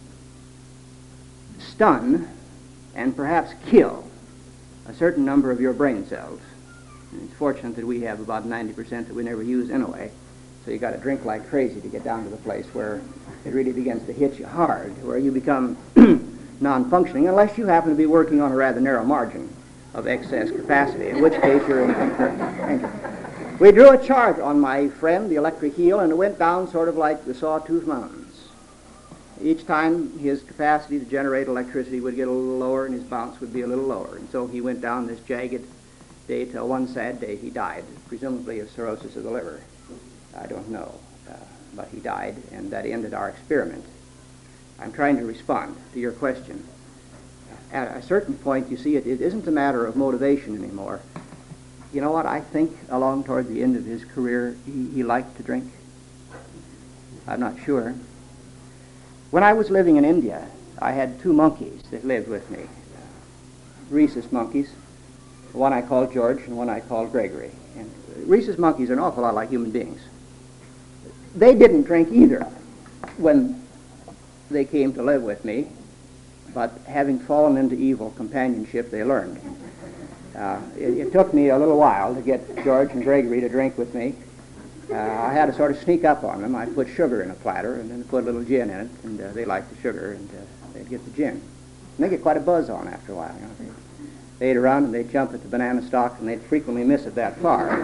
stun and perhaps kill a certain number of your brain cells. And it's fortunate that we have about 90% that we never use anyway. So you got to drink like crazy to get down to the place where it really begins to hit you hard, where you become non-functioning, unless you happen to be working on a rather narrow margin of excess capacity, in which case you're in danger. We drew a charge on my friend, the electric eel, and it went down sort of like the Sawtooth Mountains. Each time his capacity to generate electricity would get a little lower and his bounce would be a little lower. And so he went down this jagged day till one sad day he died, presumably of cirrhosis of the liver. I don't know, but he died, and that ended our experiment. I'm trying to respond to your question. At a certain point, you see, it isn't a matter of motivation anymore. You know what? I think along toward the end of his career, he liked to drink. I'm not sure. When I was living in India, I had two monkeys that lived with me, rhesus monkeys. One I called George and one I called Gregory. And rhesus monkeys are an awful lot like human beings. They didn't drink either when they came to live with me, but having fallen into evil companionship, they learned. It took me a little while to get George and Gregory to drink with me. I had to sort of sneak up on them. I'd put sugar in a platter and then put a little gin in it, and they liked the sugar, and they'd get the gin. And they get quite a buzz on after a while. You know? They'd run and they'd jump at the banana stalk, and they'd frequently miss it that far.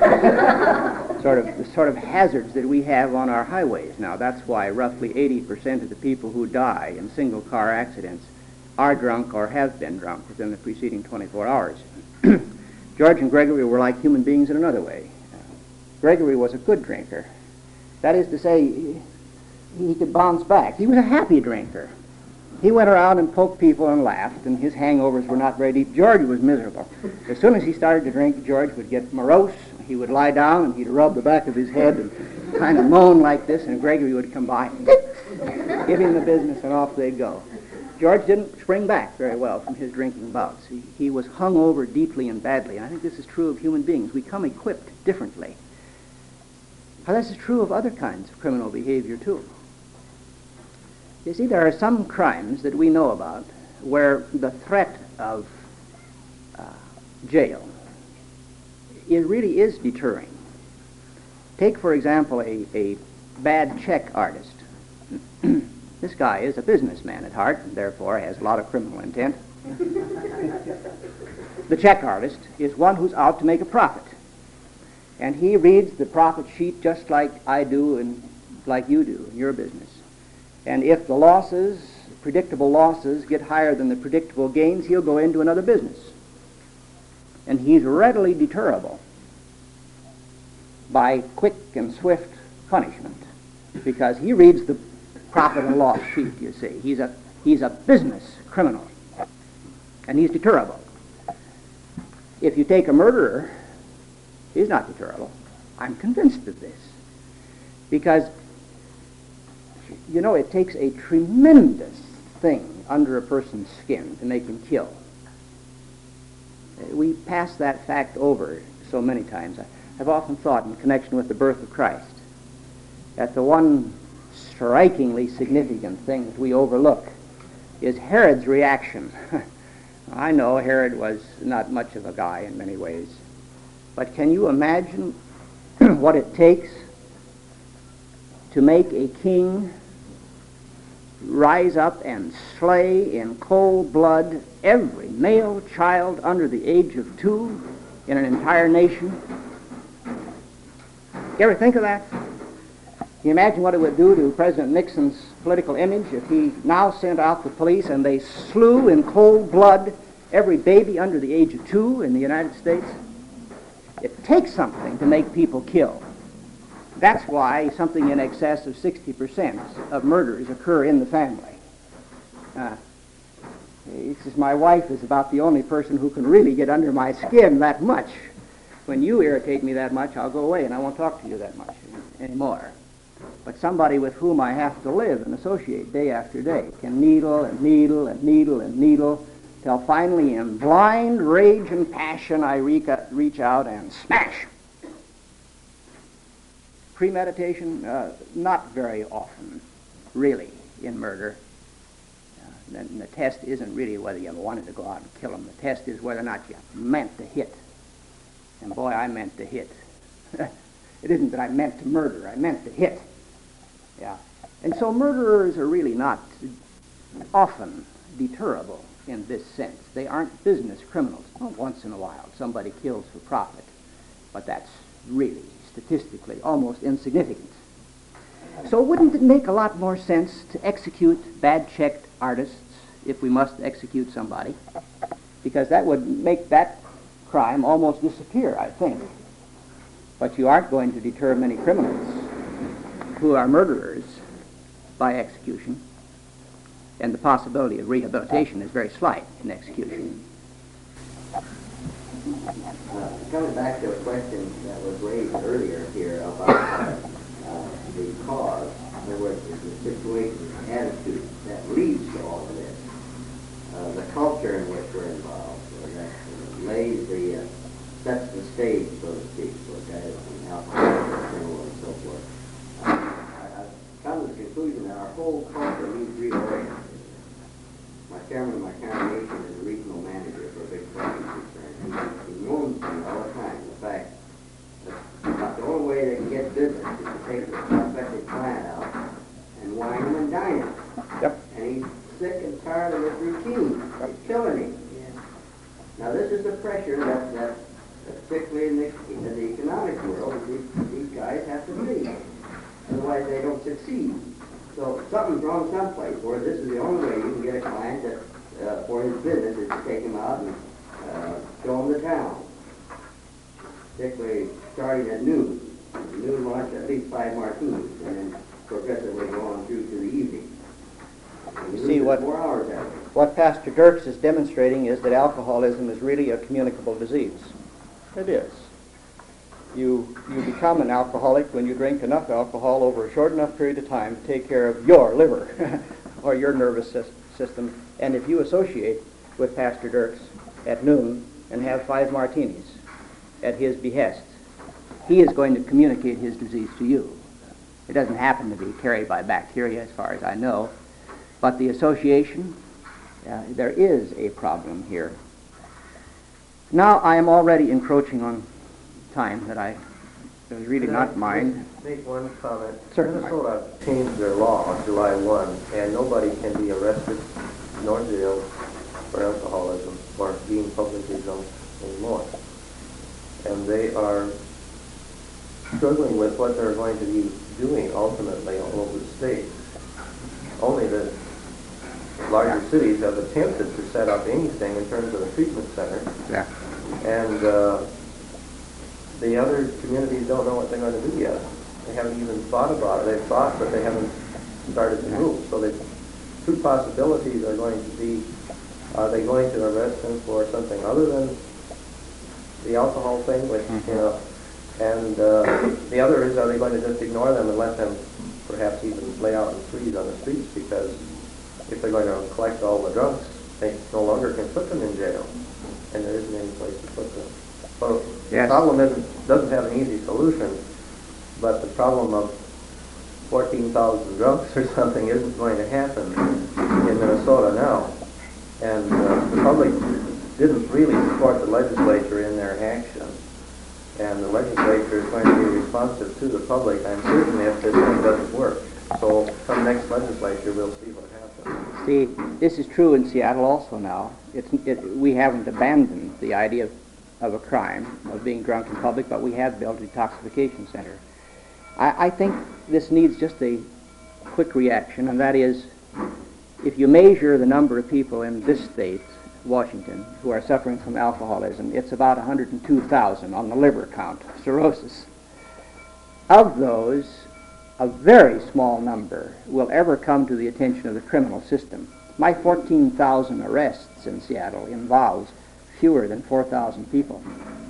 The sort of hazards that we have on our highways now. That's why roughly 80% of the people who die in single car accidents are drunk or have been drunk within the preceding 24 hours. George and Gregory were like human beings in another way. Gregory was a good drinker. That is to say, he could bounce back. He was a happy drinker. He went around and poked people and laughed, and his hangovers were not very deep. George was miserable. As soon as he started to drink, George would get morose. He would lie down, and he'd rub the back of his head and kind of moan like this, and Gregory would come by, give him the business, and off they'd go. George didn't spring back very well from his drinking bouts. He was hung over deeply and badly, and I think this is true of human beings. We come equipped differently. Now, this is true of other kinds of criminal behavior, too. You see, there are some crimes that we know about where the threat of jail it really is deterring. Take, for example, a bad check artist. This guy is a businessman at heart, and therefore has a lot of criminal intent. The check artist is one who's out to make a profit. And he reads the profit sheet just like I do and like you do in your business. And if the losses, predictable losses, get higher than the predictable gains, he'll go into another business. And he's readily deterrable by quick and swift punishment because he reads the profit and loss sheet, you see. He's a business criminal, and he's deterrable. If you take a murderer, he's not deterrable. I'm convinced of this. Because, you know, it takes a tremendous thing under a person's skin to make him kill. We pass that fact over so many times. I've often thought in connection with the birth of Christ that the one strikingly significant thing that we overlook is Herod's reaction. I know Herod was not much of a guy in many ways, but can you imagine what it takes to make a king rise up and slay in cold blood every male child under the age of 2 in an entire nation? You ever think of that? Can you imagine what it would do to President Nixon's political image if he now sent out the police and they slew in cold blood every baby under the age of 2 in the United States? It takes something to make people kill. That's why something in excess of 60% of murders occur in the family. My wife is about the only person who can really get under my skin that much. When you irritate me that much, I'll go away and I won't talk to you that much anymore. But somebody with whom I have to live and associate day after day can needle and needle and needle and needle till finally in blind rage and passion I reach out and smash. Premeditation, not very often, really, in murder. The test isn't really whether you wanted to go out and kill him. The test is whether or not you meant to hit. And boy, I meant to hit. It isn't that I meant to murder. I meant to hit. Yeah. And so murderers are really not often deterrable in this sense. They aren't business criminals. Well, once in a while, somebody kills for profit. But that's really, statistically, almost insignificant. So wouldn't it make a lot more sense to execute bad-checked artists if we must execute somebody? Because that would make that crime almost disappear, I think. But you aren't going to deter many criminals who are murderers by execution, and the possibility of rehabilitation is very slight in execution. Coming back to a question that was raised earlier here about the cause, in other words, the situation, the attitude that leads to all of this, the culture in which we're involved, or that sets the stage, so to speak, for guys and alcohol and so forth. I've come to the conclusion that our whole culture needs reorienting. My chairman of my congregation is a regional manager for a big trucking concern. He warns me all the time the fact that about the only way they can get business is to take the prospective client out and wine him and dine him. Yep. And he's sick and tired of this routine. It's killing him. Now this is the pressure that particularly in the economic world, these guys have to meet. Otherwise they don't succeed. So something's wrong someplace, where this is the only way you can get a client that for his business is to take him out and show him the town. Particularly starting at noon. Noon lunch, at least 5 martinis, and then progressively go on through to the evening. You see, what Pastor Dirks is demonstrating is that alcoholism is really a communicable disease. It is. You become an alcoholic when you drink enough alcohol over a short enough period of time to take care of your liver or your nervous system. And if you associate with Pastor Dirks at noon and have 5 martinis at his behest, he is going to communicate his disease to you. It doesn't happen to be carried by bacteria as far as I know, but the association, there is a problem here. Now I am already encroaching on time that I was really not mine. Make one comment. Certainly. Minnesota changed their law on July 1, and nobody can be arrested nor jailed for alcoholism or being publicly drunk anymore. And they are struggling with what they're going to be doing ultimately all over the state. Only the larger cities have attempted to set up anything in terms of a treatment center. Yeah. And the other communities don't know what they're going to do yet. They haven't even thought about it. They've thought, but they haven't started to move. So the 2 possibilities are going to be, are they going to arrest them for something other than the alcohol thing, which, you know, and the other is, are they going to just ignore them and let them perhaps even lay out and freeze on the streets, because if they're going to collect all the drunks, they no longer can put them in jail, and there isn't any place to put them. So Yes. the problem doesn't have an easy solution, but the problem of 14,000 drunks or something isn't going to happen in Minnesota now. And the public didn't really support the legislature in their action. And the legislature is going to be responsive to the public, I'm certain, if this thing doesn't work. So come next legislature, we'll see what happens. See, this is true in Seattle also now. We haven't abandoned the idea of a crime, of being drunk in public, but we have built a detoxification center. I think this needs just a quick reaction, and that is, if you measure the number of people in this state, Washington, who are suffering from alcoholism, it's about 102,000 on the liver count, cirrhosis. Of those, a very small number will ever come to the attention of the criminal system. My 14,000 arrests in Seattle involves fewer than 4,000 people,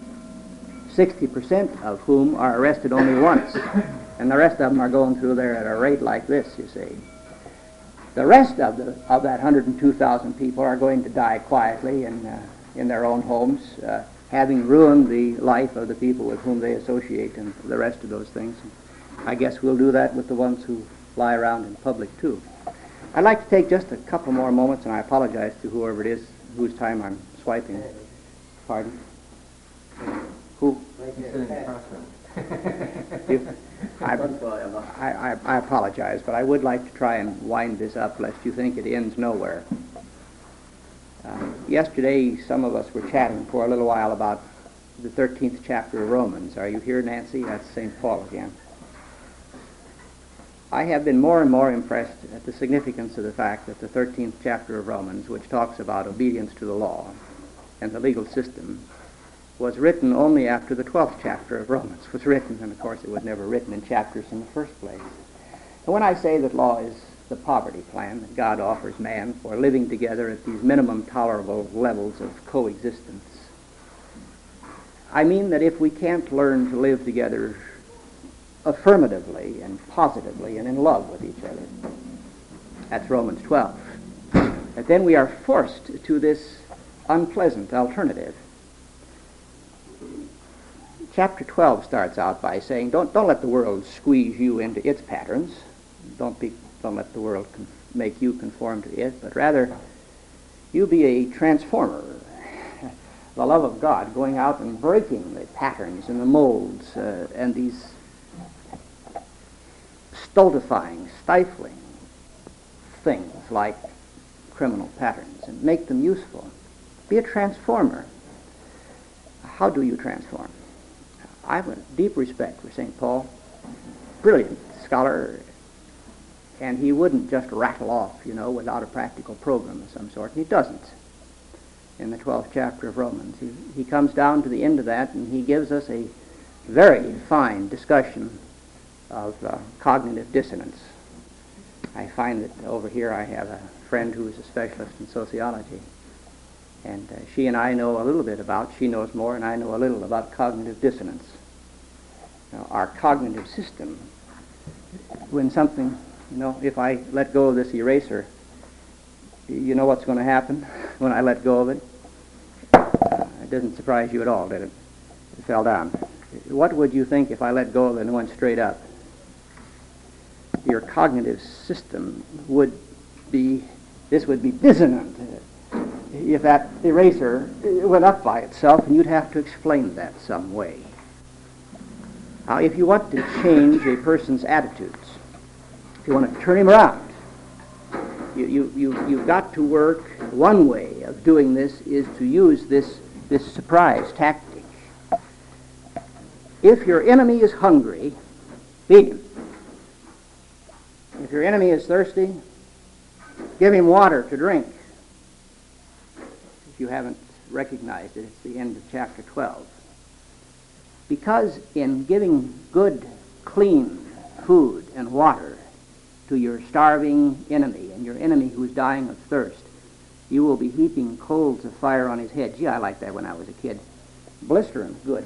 60% of whom are arrested only once, and the rest of them are going through there at a rate like this, you see. The rest of that 102,000 people are going to die quietly in their own homes, having ruined the life of the people with whom they associate and the rest of those things. I guess we'll do that with the ones who fly around in public, too. I'd like to take just a couple more moments, and I apologize to whoever it is whose time I'm swiping. Pardon? Who? I apologize, but I would like to try and wind this up, lest you think it ends nowhere. Yesterday, some of us were chatting for a little while about the 13th chapter of Romans. Are you here, Nancy? That's St. Paul again. I have been more and more impressed at the significance of the fact that the 13th chapter of Romans, which talks about obedience to the law and the legal system, was written only after the 12th chapter of Romans was written, and of course it was never written in chapters in the first place. And when I say that law is the poverty plan that God offers man for living together at these minimum tolerable levels of coexistence, I mean that if we can't learn to live together affirmatively and positively and in love with each other, that's Romans 12, that then we are forced to this unpleasant alternative. Chapter 12 starts out by saying, don't let the world squeeze you into its patterns. Don't let the world make you conform to it, but rather you be a transformer. The love of God going out and breaking the patterns and the molds and these stultifying, stifling things like criminal patterns, and make them useful. Be a transformer. How do you transform? I have a deep respect for St. Paul, brilliant scholar, and he wouldn't just rattle off, without a practical program of some sort, and he doesn't. In the 12th chapter of Romans, he comes down to the end of that, and he gives us a very fine discussion of cognitive dissonance. I find that over here I have a friend who is a specialist in sociology, and she and I know a little bit about, she knows more and I know a little about cognitive dissonance. Now, our cognitive system, when something, if I let go of this eraser, you know what's going to happen when I let go of it? It doesn't surprise you at all, did it? It fell down. What would you think if I let go of it and went straight up? Your cognitive system would be dissonant if that eraser went up by itself, and you'd have to explain that some way. Now, if you want to change a person's attitudes, if you want to turn him around, you've got to work. One way of doing this is to use this surprise tactic. If your enemy is hungry, feed him. If your enemy is thirsty, give him water to drink. If you haven't recognized it, it's the end of chapter 12. Because in giving good, clean food and water to your starving enemy and your enemy who's dying of thirst, you will be heaping coals of fire on his head. Gee, I liked that when I was a kid. Blistering good.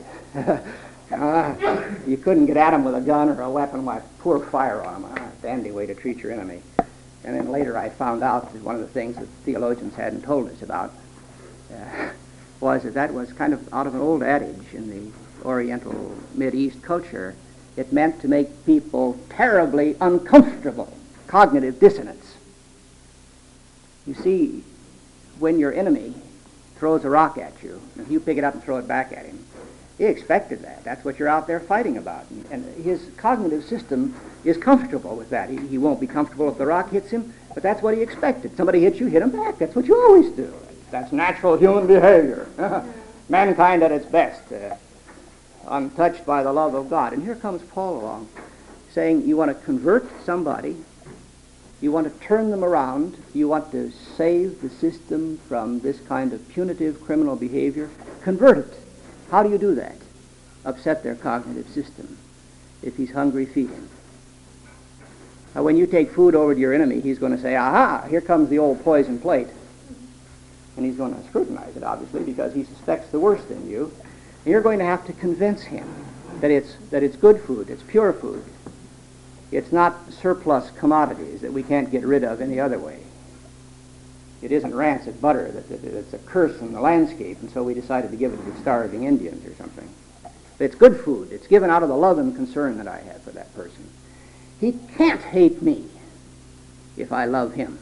You couldn't get at him with a gun or a weapon. Why, pour fire on him. Dandy way to treat your enemy. And then later I found out that one of the things that theologians hadn't told us about was that was kind of out of an old adage in the Oriental Mideast culture. It meant to make people terribly uncomfortable. Cognitive dissonance. You see, when your enemy throws a rock at you, and you pick it up and throw it back at him, he expected that. That's what you're out there fighting about. And his cognitive system is comfortable with that. He won't be comfortable if the rock hits him, but that's what he expected. Somebody hits you, hit him back. That's what you always do. That's natural human behavior. Mankind at its best, untouched by the love of God. And here comes Paul along, saying you want to convert somebody, you want to turn them around, you want to save the system from this kind of punitive criminal behavior, convert it. How do you do that? Upset their cognitive system. If he's hungry, feed him. Now, when you take food over to your enemy, he's going to say, aha, here comes the old poison plate. And he's going to scrutinize it, obviously, because he suspects the worst in you. And you're going to have to convince him that it's good food, it's pure food. It's not surplus commodities that we can't get rid of any other way. It isn't rancid butter that's a curse in the landscape, and so we decided to give it to the starving Indians or something. It's good food. It's given out of the love and concern that I have for that person. He can't hate me if I love him.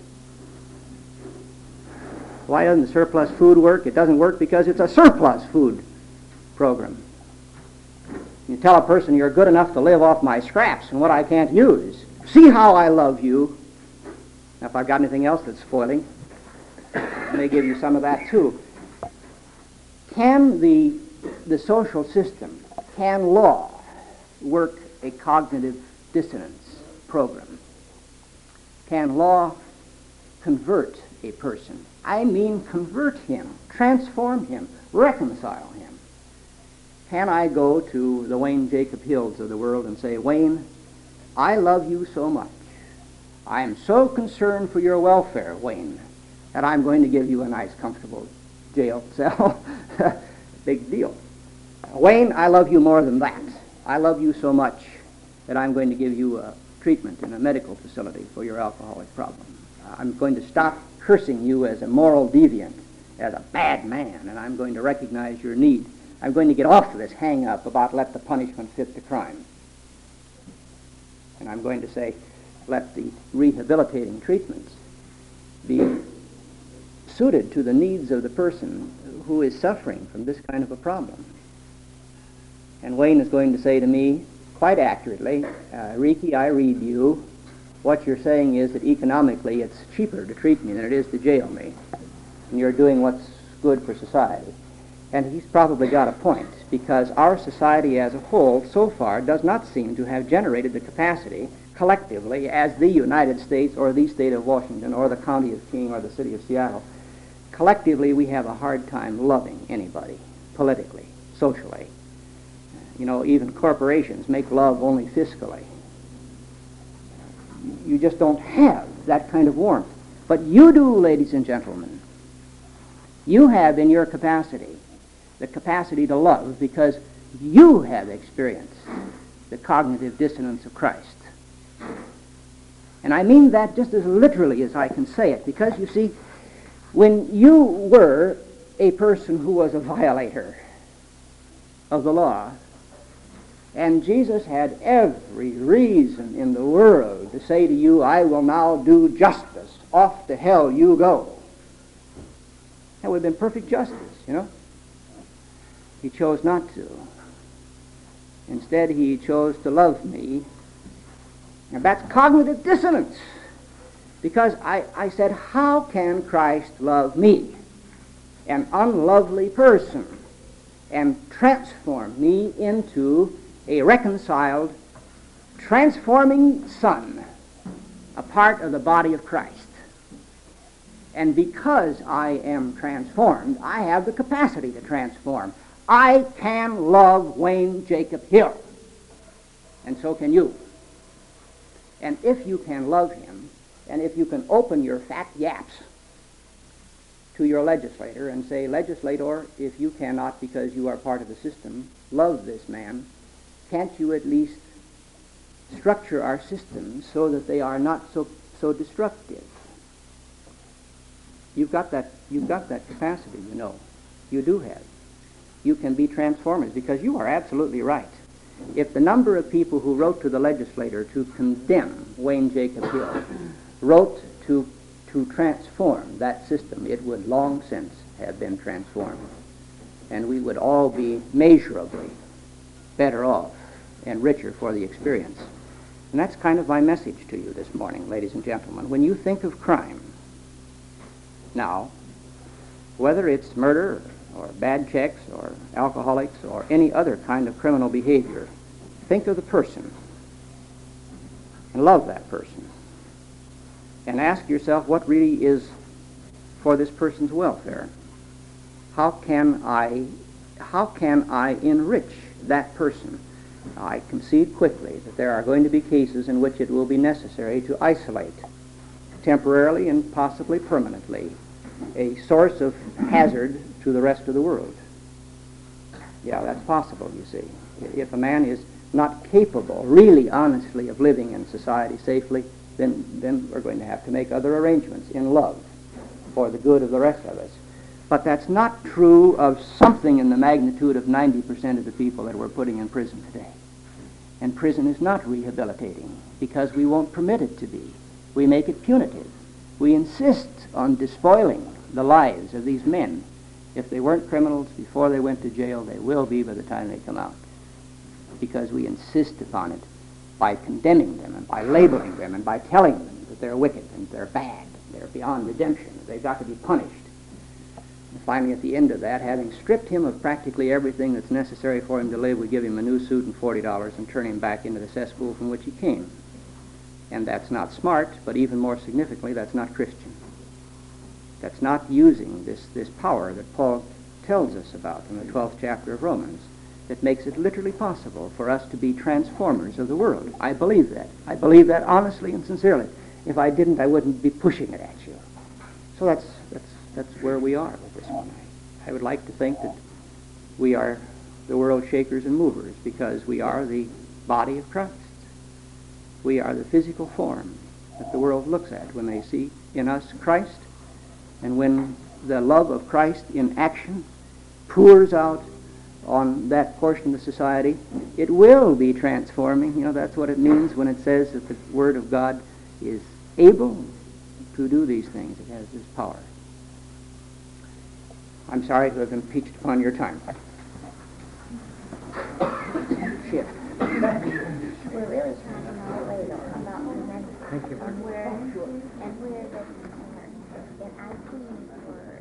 Why doesn't surplus food work? It doesn't work because it's a surplus food program. You tell a person you're good enough to live off my scraps and what I can't use. See how I love you. Now, if I've got anything else that's spoiling, I may give you some of that too. Can the social system, can law work a cognitive dissonance program? Can law convert a person? I mean convert him, transform him, reconcile him. Can I go to the Wayne Jacob Hills of the world and say, Wayne, I love you so much. I am so concerned for your welfare, Wayne, that I'm going to give you a nice, comfortable jail cell. Big deal. Wayne, I love you more than that. I love you so much that I'm going to give you a treatment in a medical facility for your alcoholic problem. I'm going to stop cursing you as a moral deviant, as a bad man, and I'm going to recognize your need. I'm going to get off of this hang-up about let the punishment fit the crime. And I'm going to say, let the rehabilitating treatments be suited to the needs of the person who is suffering from this kind of a problem. And Wayne is going to say to me, quite accurately, Ricky, I read you. What you're saying is that economically it's cheaper to treat me than it is to jail me. And you're doing what's good for society. And he's probably got a point, because our society as a whole so far does not seem to have generated the capacity collectively as the United States or the state of Washington or the county of King or the city of Seattle. Collectively, we have a hard time loving anybody, politically, socially. You know, even corporations make love only fiscally. You just don't have that kind of warmth. But you do, ladies and gentlemen. You have in your capacity the capacity to love because you have experienced the cognitive dissonance of Christ. And I mean that just as literally as I can say it, because you see, when you were a person who was a violator of the law, and Jesus had every reason in the world to say to you, I will now do justice. Off to hell you go. That would have been perfect justice, you know. He chose not to. Instead, he chose to love me. And that's cognitive dissonance. Because I said, how can Christ love me, an unlovely person, and transform me into a reconciled, transforming son, a part of the body of Christ. And because I am transformed, I have the capacity to transform. I can love Wayne Jacob Hill, and so can you. And if you can love him, and if you can open your fat yaps to your legislator and say, legislator, if you cannot, because you are part of the system, love this man, can't you at least structure our systems so that they are not so destructive? You've got that capacity, you know. You do have. You can be transformers, because you are absolutely right. If the number of people who wrote to the legislator to condemn Wayne Jacob Hill wrote to transform that system, it would long since have been transformed. And we would all be measurably better off and richer for the experience. And that's kind of my message to you this morning, ladies and gentlemen. When you think of crime, now, whether it's murder or bad checks or alcoholics or any other kind of criminal behavior, think of the person and love that person. And ask yourself what really is for this person's welfare. How can I enrich that person? I concede quickly that there are going to be cases in which it will be necessary to isolate temporarily and possibly permanently a source of hazard to the rest of the world. Yeah, that's possible, you see. If a man is not capable, really honestly, of living in society safely, then we're going to have to make other arrangements in love for the good of the rest of us. But that's not true of something in the magnitude of 90% of the people that we're putting in prison today. And prison is not rehabilitating because we won't permit it to be. We make it punitive. We insist on despoiling the lives of these men. If they weren't criminals before they went to jail, they will be by the time they come out. Because we insist upon it by condemning them and by labeling them and by telling them that they're wicked and they're bad, they're beyond redemption, they've got to be punished. And finally, at the end of that, having stripped him of practically everything that's necessary for him to live, we give him a new suit and $40 and turn him back into the cesspool from which he came. And that's not smart, but even more significantly, that's not Christian. That's not using this power that Paul tells us about in the 12th chapter of Romans, that makes it literally possible for us to be transformers of the world. I believe that. I believe that honestly and sincerely. If I didn't, I wouldn't be pushing it at you. So that's where we are with this one. I would like to think that we are the world shakers and movers because we are the body of Christ. We are the physical form that the world looks at when they see in us Christ, and when the love of Christ in action pours out on that portion of society, it will be transforming. You know, that's what it means when it says that the Word of God is able to do these things. It has this power. I'm sorry to have impeached upon your time. Shift. We're really talking all later about the next and where the and IP were